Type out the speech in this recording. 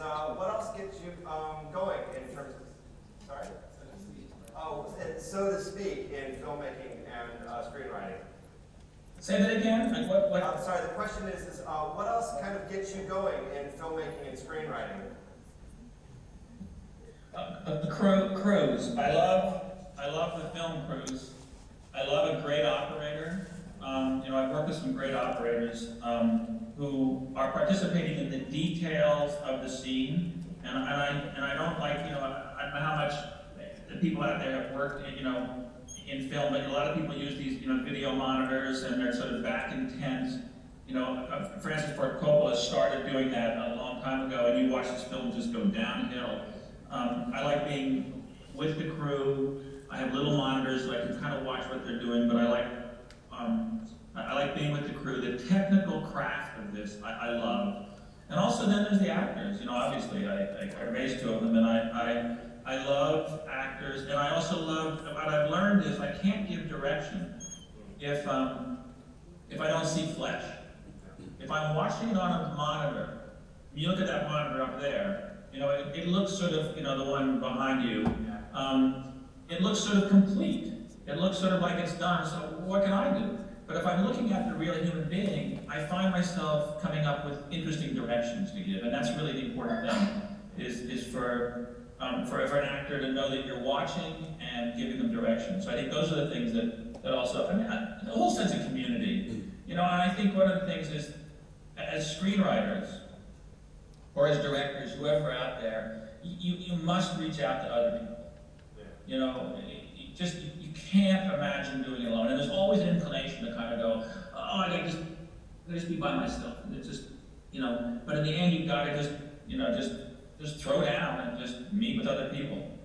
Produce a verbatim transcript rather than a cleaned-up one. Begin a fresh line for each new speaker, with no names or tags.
uh, what else gets you um, going in terms of, sorry? Oh, and so to speak in filmmaking and uh, screenwriting.
Say that again? Like what, what?
Uh, sorry, the question is, is uh, what else kind of gets you going in filmmaking and screenwriting?
Uh, the crew, crews. I love, I love the film crews. I love a great operator. Um, you know, I've worked with some great operators um, who are participating in the details of the scene, and, and I and I don't like, you know, I, I don't know how much the people out there have worked, in, you know, in film, but a lot of people use these, you know, video monitors, and they're sort of back in tents. You know, uh, Francis Ford Coppola started doing that a long time ago, and you watch this film just go downhill. Um, I like being with the crew. I have little monitors so I can kind of watch what they're doing, but I like um, I like being with the crew. The technical craft of this, I, I love. And also then there's the actors. You know, obviously I, I, I raised two of them, and I, I, I love actors, and I also love, what I've learned is I can't give direction if, um, if I don't see flesh. If I'm watching it on a monitor, you look at that monitor up there, you know, it, it looks sort of, you know, the one behind you, um, it looks sort of complete. It looks sort of like it's done, so what can I do? But if I'm looking at the real human being, I find myself coming up with interesting directions to give, and that's really the important thing, is, is for, um, for, for an actor to know that you're watching and giving them direction. So I think those are the things that, that also, I mean, I, the whole sense of community. You know, and I think one of the things is, as screenwriters, or as directors, whoever out there, you, you must reach out to other people. You know, you just, you can't imagine doing it alone. And there's always an inclination to kind of go, oh, I gotta just, I gotta just be by myself. And it's just, you know, but in the end, you've got to just, you know, just, just throw down and just meet with other people.